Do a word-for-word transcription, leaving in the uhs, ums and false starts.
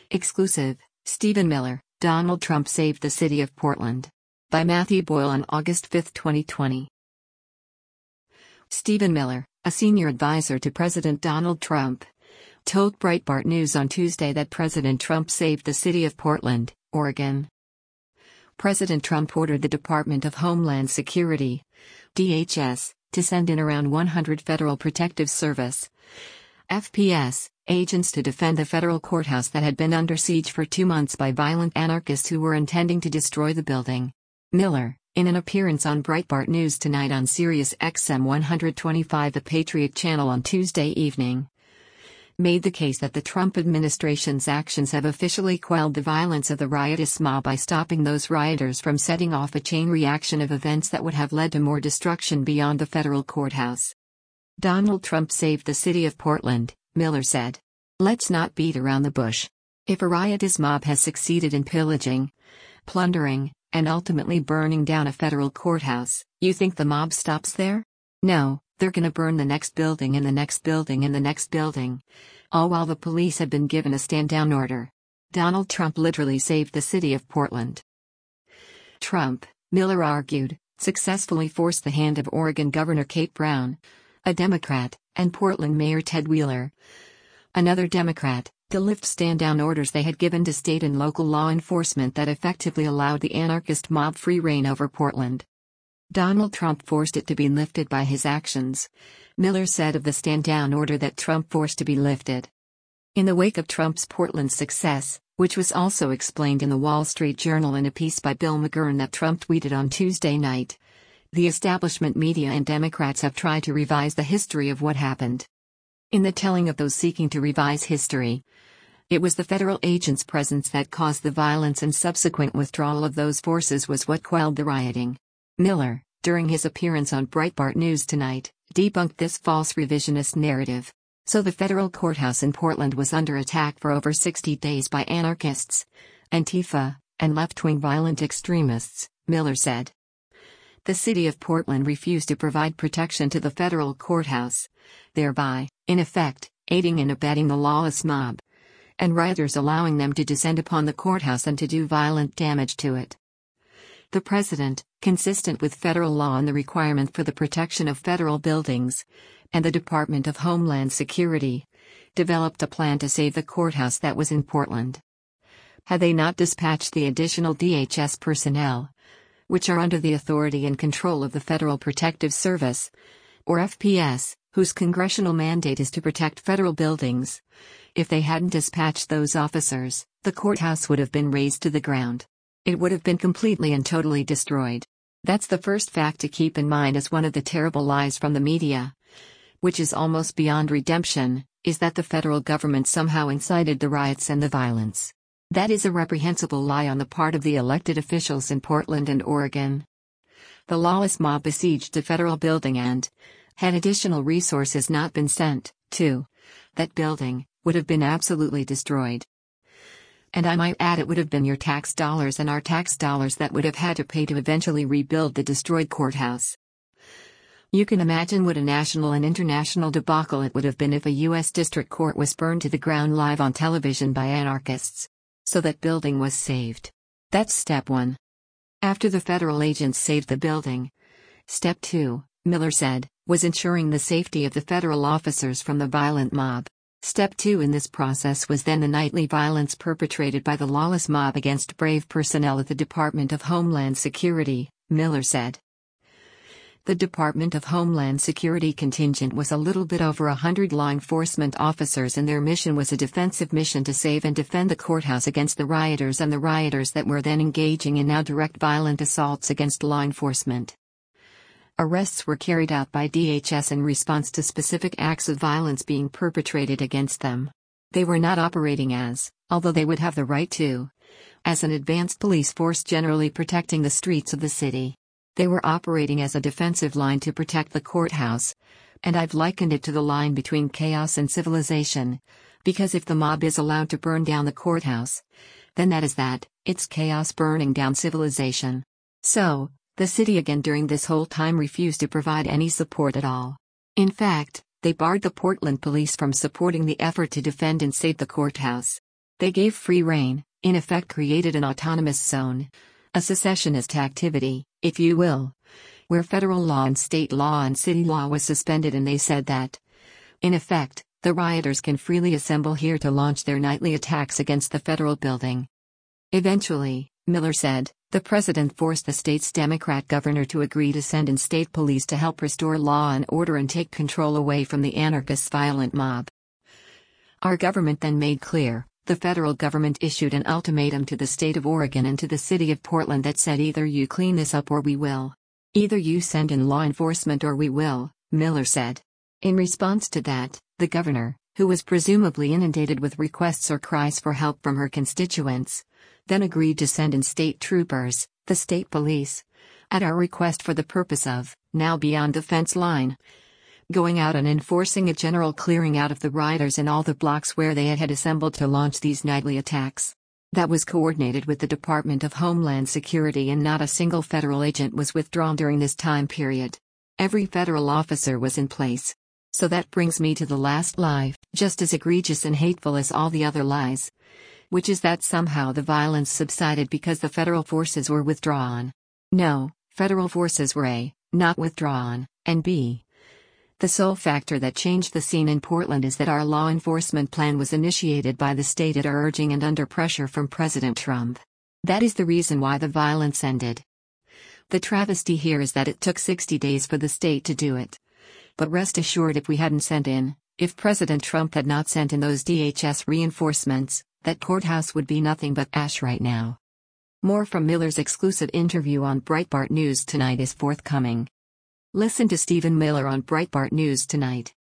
Exclusive, Stephen Miller, Donald Trump saved the city of Portland. By Matthew Boyle on August fifth, twenty twenty. Stephen Miller, a senior advisor to President Donald Trump, told Breitbart News on Tuesday that President Trump saved the city of Portland, Oregon. President Trump ordered the Department of Homeland Security, D H S, to send in around one hundred Federal Protective Service, F P S, agents to defend the federal courthouse that had been under siege for two months by violent anarchists who were intending to destroy the building. Miller, in an appearance on Breitbart News Tonight on Sirius X M one twenty-five The Patriot Channel on Tuesday evening, made the case that the Trump administration's actions have officially quelled the violence of the riotous mob by stopping those rioters from setting off a chain reaction of events that would have led to more destruction beyond the federal courthouse. Donald Trump saved the city of Portland, Miller said. Let's not beat around the bush. If a riotous mob has succeeded in pillaging, plundering, and ultimately burning down a federal courthouse, you think the mob stops there? No, they're gonna burn the next building and the next building and the next building, all while the police have been given a stand-down order. Donald Trump literally saved the city of Portland. Trump, Miller argued, successfully forced the hand of Oregon Governor Kate Brown, a Democrat, and Portland Mayor Ted Wheeler, another Democrat, to lift stand-down orders they had given to state and local law enforcement that effectively allowed the anarchist mob free rein over Portland. Donald Trump forced it to be lifted by his actions, Miller said of the stand-down order that Trump forced to be lifted. In the wake of Trump's Portland success, which was also explained in the Wall Street Journal in a piece by Bill McGurn that Trump tweeted on Tuesday night, the establishment media and Democrats have tried to revise the history of what happened. In the telling of those seeking to revise history, it was the federal agents' presence that caused the violence, and subsequent withdrawal of those forces was what quelled the rioting. Miller, during his appearance on Breitbart News Tonight, debunked this false revisionist narrative. So the federal courthouse in Portland was under attack for over sixty days by anarchists, Antifa, and left-wing violent extremists, Miller said. The city of Portland refused to provide protection to the federal courthouse, thereby, in effect, aiding and abetting the lawless mob, and rioters, allowing them to descend upon the courthouse and to do violent damage to it. The president, consistent with federal law and the requirement for the protection of federal buildings, and the Department of Homeland Security, developed a plan to save the courthouse that was in Portland. Had they not dispatched the additional D H S personnel, which are under the authority and control of the Federal Protective Service, or F P S, whose congressional mandate is to protect federal buildings, if they hadn't dispatched those officers, the courthouse would have been razed to the ground. It would have been completely and totally destroyed. That's the first fact to keep in mind, as one of the terrible lies from the media, which is almost beyond redemption, is that the federal government somehow incited the riots and the violence. That is a reprehensible lie on the part of the elected officials in Portland and Oregon. The lawless mob besieged the federal building and, had additional resources not been sent, to that building, would have been absolutely destroyed. And I might add, it would have been your tax dollars and our tax dollars that would have had to pay to eventually rebuild the destroyed courthouse. You can imagine what a national and international debacle it would have been if a U S district court was burned to the ground live on television by anarchists. So that building was saved. That's step one. After the federal agents saved the building, step two, Miller said, was ensuring the safety of the federal officers from the violent mob. Step two in this process was then the nightly violence perpetrated by the lawless mob against brave personnel at the Department of Homeland Security, Miller said. The Department of Homeland Security contingent was a little bit over a hundred law enforcement officers, and their mission was a defensive mission to save and defend the courthouse against the rioters and the rioters that were then engaging in now direct violent assaults against law enforcement. Arrests were carried out by D H S in response to specific acts of violence being perpetrated against them. They were not operating as, although they would have the right to, as an advanced police force generally protecting the streets of the city. They were operating as a defensive line to protect the courthouse, and I've likened it to the line between chaos and civilization, because if the mob is allowed to burn down the courthouse, then that is that, it's chaos burning down civilization. So, the city again during this whole time refused to provide any support at all. In fact, they barred the Portland police from supporting the effort to defend and save the courthouse. They gave free rein, in effect created an autonomous zone. A secessionist activity, if you will, where federal law and state law and city law was suspended, and they said that, in effect, the rioters can freely assemble here to launch their nightly attacks against the federal building. Eventually, Miller said, the president forced the state's Democrat governor to agree to send in state police to help restore law and order and take control away from the anarchists' violent mob. Our government then made clear, the federal government issued an ultimatum to the state of Oregon and to the city of Portland that said either you clean this up or we will. Either you send in law enforcement or we will, Miller said. In response to that, the governor, who was presumably inundated with requests or cries for help from her constituents, then agreed to send in state troopers, the state police, at our request for the purpose of, now beyond the fence line, going out and enforcing a general clearing out of the rioters in all the blocks where they had assembled to launch these nightly attacks. That was coordinated with the Department of Homeland Security, and not a single federal agent was withdrawn during this time period. Every federal officer was in place. So that brings me to the last lie, just as egregious and hateful as all the other lies, which is that somehow the violence subsided because the federal forces were withdrawn. No, federal forces were A, not withdrawn, and B. The sole factor that changed the scene in Portland is that our law enforcement plan was initiated by the state at our urging and under pressure from President Trump. That is the reason why the violence ended. The travesty here is that it took sixty days for the state to do it. But rest assured, if we hadn't sent in, if President Trump had not sent in those D H S reinforcements, that courthouse would be nothing but ash right now. More from Miller's exclusive interview on Breitbart News Tonight is forthcoming. Listen to Stephen Miller on Breitbart News Tonight.